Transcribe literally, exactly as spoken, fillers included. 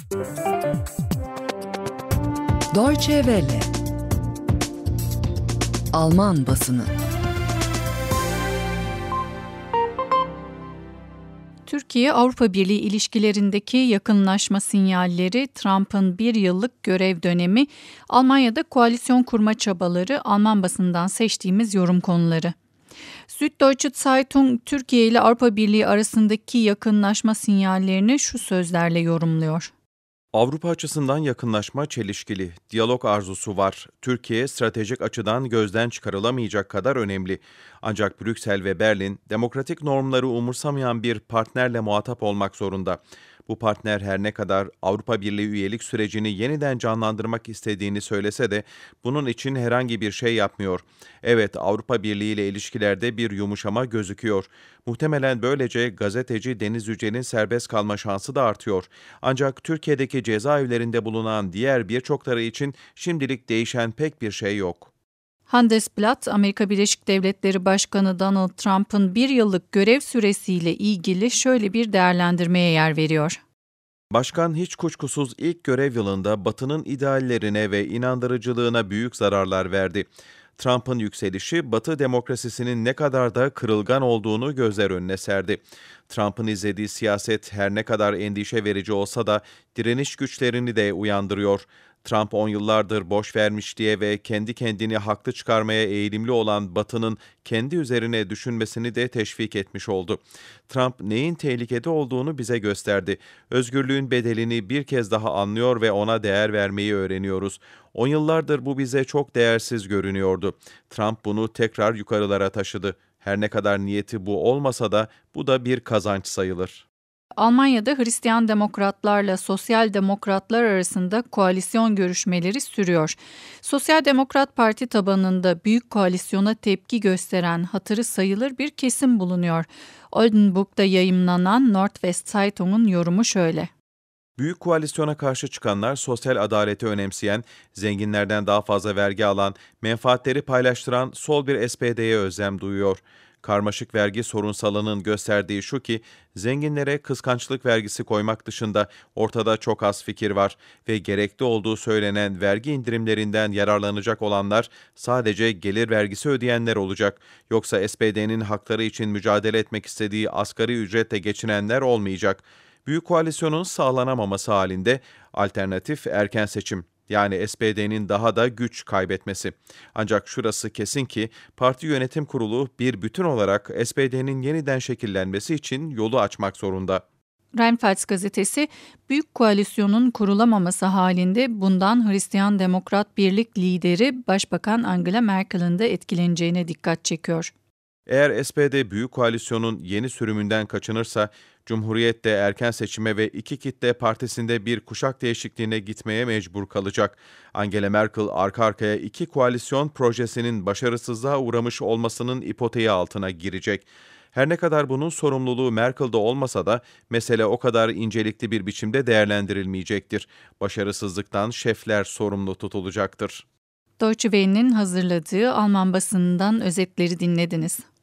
Deutsche Welle. Alman basını. Türkiye-Avrupa Birliği ilişkilerindeki yakınlaşma sinyalleri, Trump'ın bir yıllık görev dönemi, Almanya'da koalisyon kurma çabaları, Alman basından seçtiğimiz yorum konuları. Süddeutsche Zeitung, Türkiye ile Avrupa Birliği arasındaki yakınlaşma sinyallerini şu sözlerle yorumluyor. Avrupa açısından yakınlaşma çelişkili, diyalog arzusu var. Türkiye stratejik açıdan gözden çıkarılamayacak kadar önemli. Ancak Brüksel ve Berlin demokratik normları umursamayan bir partnerle muhatap olmak zorunda. Bu partner her ne kadar Avrupa Birliği üyelik sürecini yeniden canlandırmak istediğini söylese de bunun için herhangi bir şey yapmıyor. Evet, Avrupa Birliği ile ilişkilerde bir yumuşama gözüküyor. Muhtemelen böylece gazeteci Deniz Yücel'in serbest kalma şansı da artıyor. Ancak Türkiye'deki cezaevlerinde bulunan diğer birçokları için şimdilik değişen pek bir şey yok. Handelsblatt, Amerika Birleşik Devletleri Başkanı Donald Trump'ın bir yıllık görev süresiyle ilgili şöyle bir değerlendirmeye yer veriyor. Başkan hiç kuşkusuz ilk görev yılında Batı'nın ideallerine ve inandırıcılığına büyük zararlar verdi. Trump'ın yükselişi Batı demokrasisinin ne kadar da kırılgan olduğunu gözler önüne serdi. Trump'ın izlediği siyaset her ne kadar endişe verici olsa da direniş güçlerini de uyandırıyor. Trump on yıllardır boş vermiş diye ve kendi kendini haklı çıkarmaya eğilimli olan Batı'nın kendi üzerine düşünmesini de teşvik etmiş oldu. Trump neyin tehlikede olduğunu bize gösterdi. Özgürlüğün bedelini bir kez daha anlıyor ve ona değer vermeyi öğreniyoruz. On yıllardır bu bize çok değersiz görünüyordu. Trump bunu tekrar yukarılara taşıdı. Her ne kadar niyeti bu olmasa da bu da bir kazanç sayılır. Almanya'da Hristiyan demokratlarla Sosyal Demokratlar arasında koalisyon görüşmeleri sürüyor. Sosyal Demokrat Parti tabanında büyük koalisyona tepki gösteren hatırı sayılır bir kesim bulunuyor. Oldenburg'da yayımlanan Nordwest Zeitung'un yorumu şöyle. Büyük koalisyona karşı çıkanlar sosyal adaleti önemseyen, zenginlerden daha fazla vergi alan, menfaatleri paylaştıran sol bir S P D'ye özlem duyuyor. Karmaşık vergi sorunsalının gösterdiği şu ki, zenginlere kıskançlık vergisi koymak dışında ortada çok az fikir var ve gerekli olduğu söylenen vergi indirimlerinden yararlanacak olanlar sadece gelir vergisi ödeyenler olacak. Yoksa S P D'nin hakları için mücadele etmek istediği asgari ücretle geçinenler olmayacak. Büyük koalisyonun sağlanamaması halinde alternatif erken seçim. Yani S P D'nin daha da güç kaybetmesi. Ancak şurası kesin ki parti yönetim kurulu bir bütün olarak S P D'nin yeniden şekillenmesi için yolu açmak zorunda. Rheinpfalz gazetesi, büyük koalisyonun kurulamaması halinde bundan Hristiyan Demokrat Birlik lideri Başbakan Angela Merkel'in de etkileneceğine dikkat çekiyor. Eğer S P D büyük koalisyonun yeni sürümünden kaçınırsa, Cumhuriyet de erken seçime ve iki kitle partisinde bir kuşak değişikliğine gitmeye mecbur kalacak. Angela Merkel arka arkaya iki koalisyon projesinin başarısızlığa uğramış olmasının ipoteği altına girecek. Her ne kadar bunun sorumluluğu Merkel'de olmasa da mesele o kadar incelikli bir biçimde değerlendirilmeyecektir. Başarısızlıktan şefler sorumlu tutulacaktır. Deutsche Welle'nin hazırladığı Alman basınından özetleri dinlediniz.